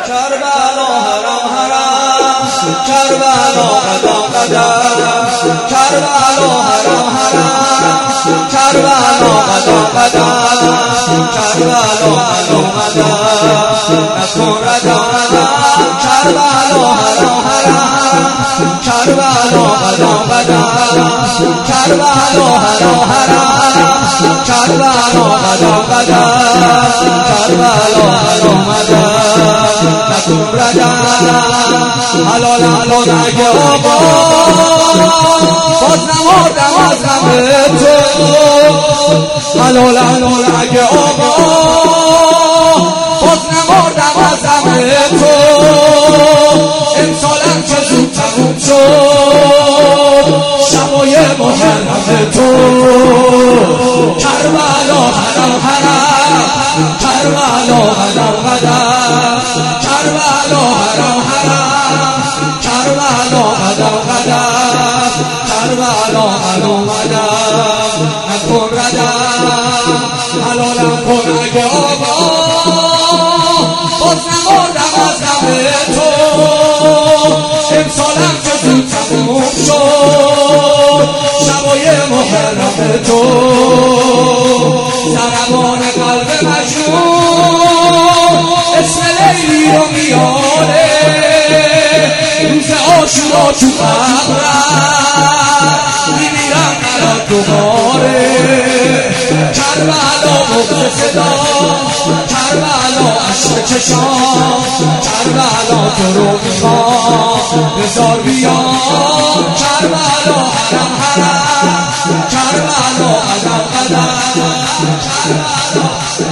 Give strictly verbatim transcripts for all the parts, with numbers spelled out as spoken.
کربلا حرم حرم کربلا قدم قدم کربلا حرم حرم کربلا قدم قدم کربلا قدم قدم نکن ردم ردم کربلا حرم حرم کربلا قدم قدم کربلا حرم حرم کربلا قدم قدم کربلا حرم قدم نکن ردم حلالم کن اگه آقا باز نمردم از غم تو حلالم کن اگه آقا باز نمردم از غم تو امسالم که زود تموم شد شبای محرم تو کربلا حرم حرم کربلا قدم قدم کربلا حرم حرم کربلا قدم قدم کربلا حرم قدم نکن ردم حلالم کن اگه آقا باز نمردم از غم تو امسالم که زود تموم شد شبای محرم تو ضربان قلب مجنون اسم لیلی رو میاره روز عاشورا تو قبرم میمیرم برات دوباره کربلا بغض صدا کربلا عشق چشام کربلا تو رو میخوام بذار بیام کربلا حرم حرم کربلا قدم قدم کربلا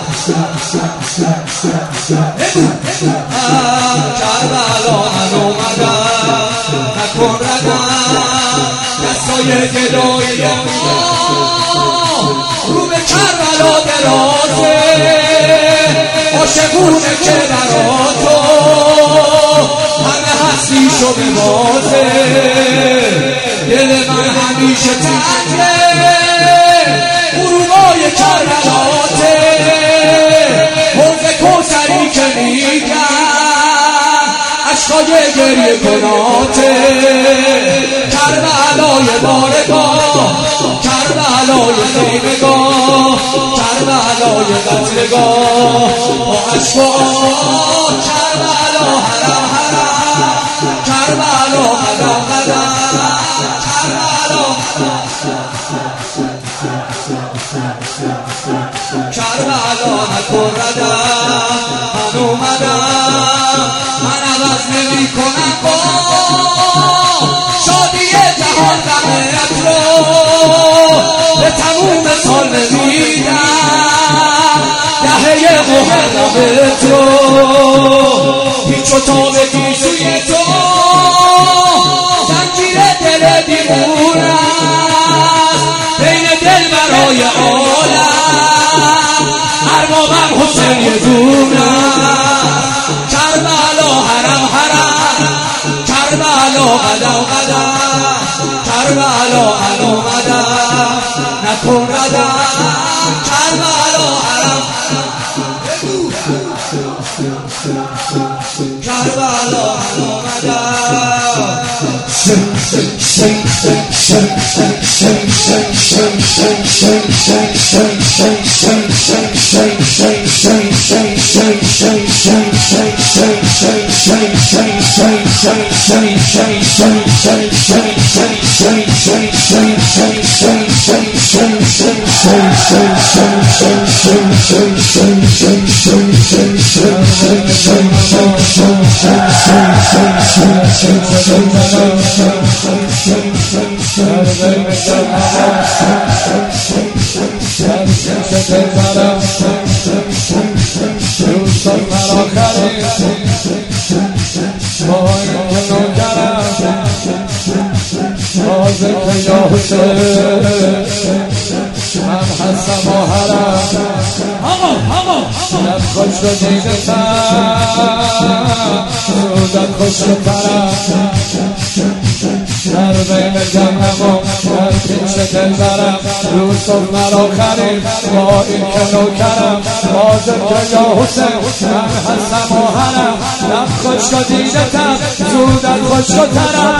کربلا من اومدم نکن ردم دستای گدای ما رو به کربلا درازه عاشقونه که برا تو همه هستی شو به بازه دل من همیشه تنگه غروبای کربلاته حوض کوثری که میگم عشقای گریه کناته کربلای بارگاه کربلای خیمگاه کربلای قتلگاه با عشق و آه کربلا حرم حرم کربلا قدم قدم کربلا کربلا نکن ردم من اومدم من عوض نمی کنم با شادی جهان غمت رو به تموم سال نمیدم دهه محرمت رو هیچ و تا بگی سوی تو زنجیر دل دیوون است بین دل برای عالم اربابم حسین یه دونم کربلا حرم حرم کربلا قدم قدم کربلا من اومدم نکن ردم کربلا حرم کربلا من اومدم من هستم و حرم آقا آقا دت خوش رو دیدتم دت خوش رو پرم در بین جهنم و در پیش دلبرم یوسف مرا خرید با این که نوکرم بازم که یا حسین من هستم و هرم لب خوش و دیدتم زودت خوش و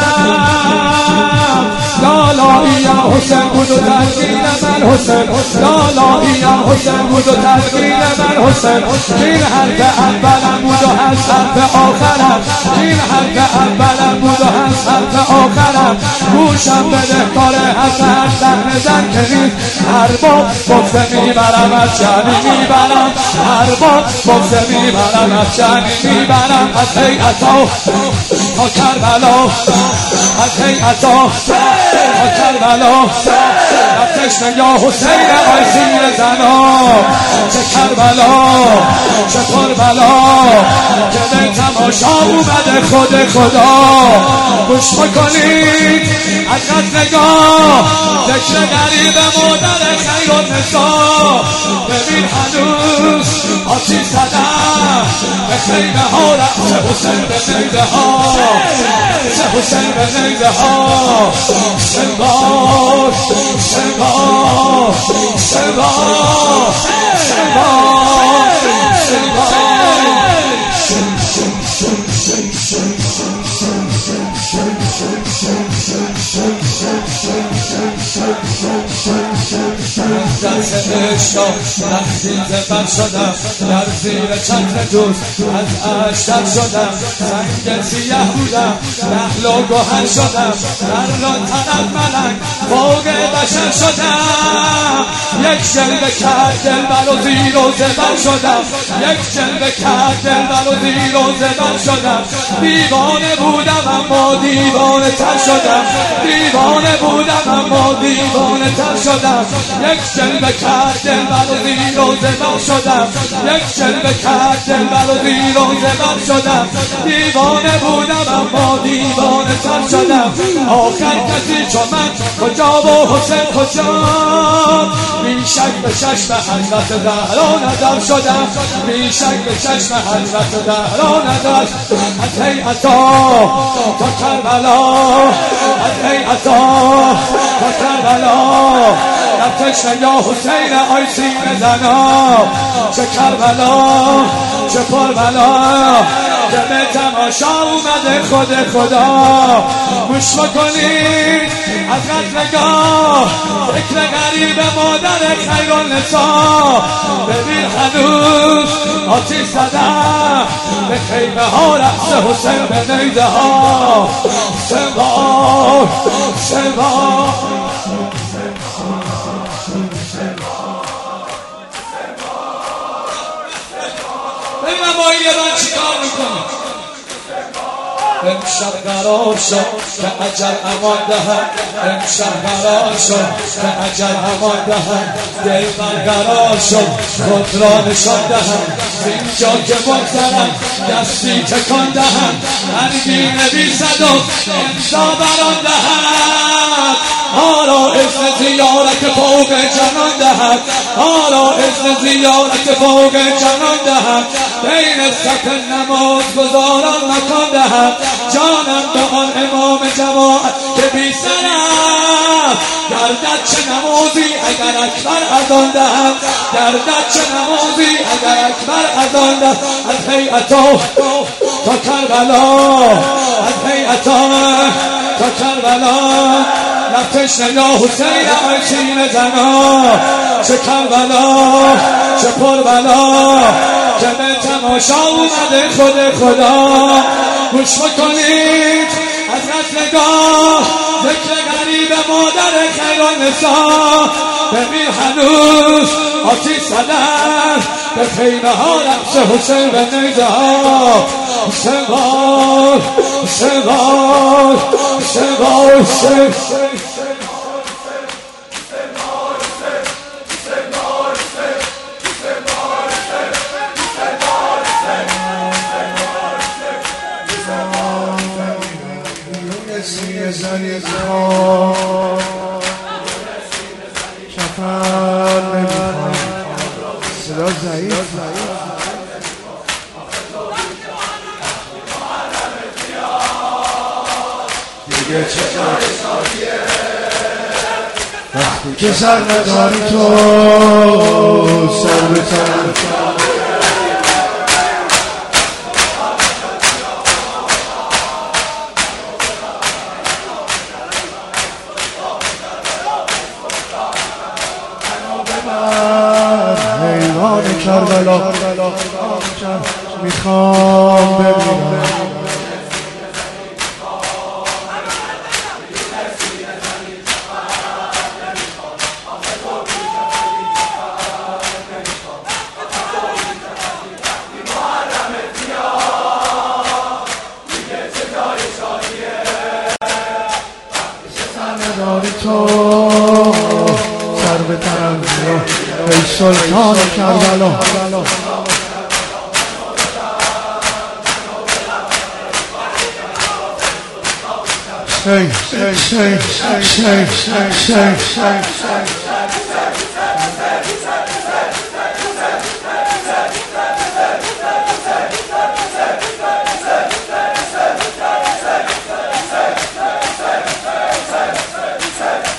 ترم لالایی یا حسین بود و تلقین من حسین لالایی یا حسین بود و تلقین من حسین این حرف اولم بود و هست حرف آخرم این حرف اولم بود و هست حرف آخرم گوشم بده کار حسن صحنه زن که نیست هر بار گفته میبرم از جنی میبرم هر بار گفته میبرم از جنی میبرم از هیئتا تا کربلا از هیئتا تا کربلا رفتش یا حسین آی زیر زنا چه کربلا چه کربلا که به تماشا اومده خود خدا گوش بکنید از قد نگاه ذکر غریب مادر خیر و نسا ببین هنوز آتیش زدم به خیمه ها رفت حسین به نیزه ها حسین به نیزه ها سنبار سنبار سنبار سنبار دست عشقا لحظیز بر شدم در زیر چتر دوست از اشتر شدم سنگ سیه بودم نحل و گوهر شدم در ران طلب ملک فوق بشر شدم یک جلوه کرد دلبر و زیر و زبر شدم یک جلوه کرد دلبر و زیر و زبر شدم دیوانه بودم اما دیوانه تر شدم دیوانه بودم اما دیوانه تر شدم یک جلوه کرد دلبر و زیر و زبر شدم یک جلوه کرد دلبر و زیر و زبر شدم دیوانه بودم اما دیوانه تر شدم آخر کسی چون من کجا و حسین کجا بیشک به چشم حضرت زهرا نظر شدم بیشک به چشم حضرت زهرا نظر از هیئتا تا کربلا از هیئتا تا کربلا رفتش یا حسین آی سینه زنا چه کربلا چه پربلا که به تماشا اومده خود خدا گوش بکنید از قد نگاه ذکر غریب مادر خیر النسا ببین هنوز آتیش زدم به خیمه ها رقص حسین به نیزه ها سنبار سنبار ببینم با این یه من چی کار میکنم امشب قرار شد که اجل امان دهد امشب قرار شد که اجل امان دهد دل برقرار شد خود را نشان دهد اینجا که بگذرم دستی تکان دهد هرگین بی صدق امضا بران دهد حالا اسم زیارت فوق جنان دهد حالا اسم زیارت فوق جنان دهد بین صف نماز گزاران مکان دهد جانم به آن امام جماعت که بی سرم گردد چه نمازی اگر اکبر اذان دهد گردد چه نمازی اگر اکبر اذان دهد از هیئتا تا کربلا از هیئتا تا کربلا رفتش یا حسین آی سینه زنا چه کربلا چه پربلا که به تماشا اومده خود خدا گوش بکنید از قد نگاه ذکر غریب مادر خیر النسا ببین هنوز آتیش زدن به خیمه ها رقص حسین به نیزه ها سنبار سنبار سنبار سنبار شفر نمیخوام صدا ضعیف دیگه چه شادیه وقتی که سر نداری تو سر به سر حیوان کربلا میخوام ببینم نداری تو سر به ترم بیا ای سلطان کربلا شی شی شی شی شی شی